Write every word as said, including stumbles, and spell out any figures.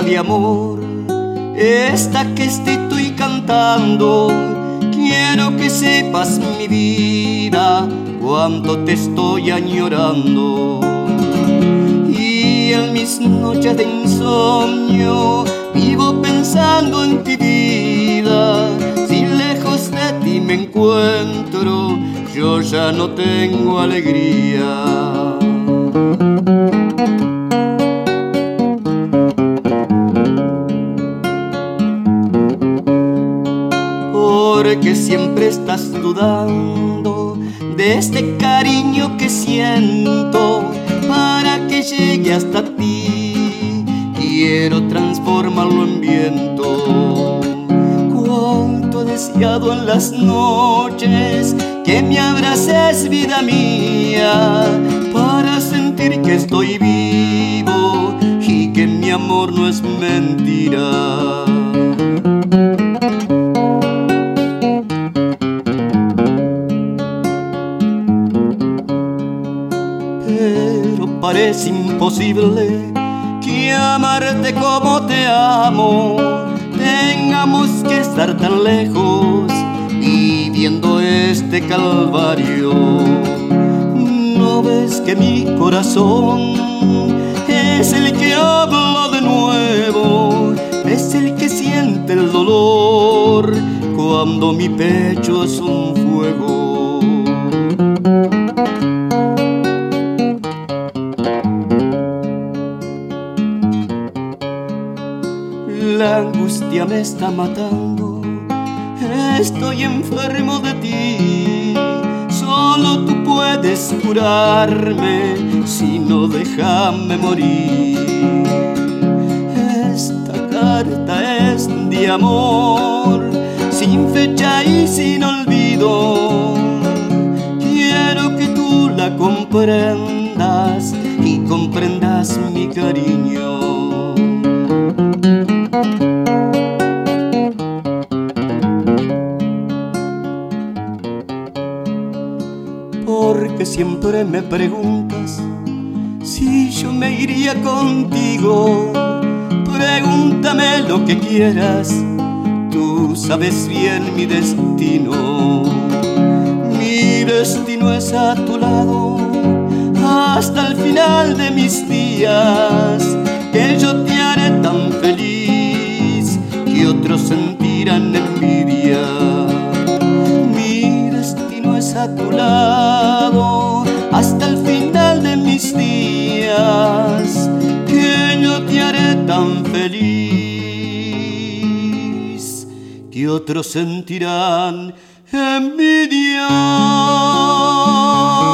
mi amor, esta que estoy cantando, quiero que sepas mi vida cuánto te estoy añorando. Y en mis noches de insomnio vivo pensando en ti, vida. Si lejos de ti me encuentro, yo ya no tengo alegría. Porque siempre estás dudando de este cariño que siento. Para que llegue hasta ti, quiero transformarlo en viento. Cuánto he deseado en las noches que me abraces, vida mía, para sentir que estoy vivo y que mi amor no es mentira. Parece imposible que amarte como te amo tengamos que estar tan lejos viviendo este calvario. ¿No ves que mi corazón es el que habla de nuevo? Es el que siente el dolor cuando mi pecho es un fuego. La angustia me está matando, estoy enfermo de ti. Solo tú puedes curarme, si no déjame morir. Esta carta es de amor, sin fecha y sin olvido. Quiero que tú la comprendas y comprendas mi cariño. Porque siempre me preguntas si yo me iría contigo. Pregúntame lo que quieras, tú sabes bien mi destino. Mi destino es a tu lado hasta el final de mis días, que yo te haré tan feliz que otros sentirán envidia. Mi destino es a tu lado hasta el final de mis días, que yo te haré tan feliz que otros sentirán envidia.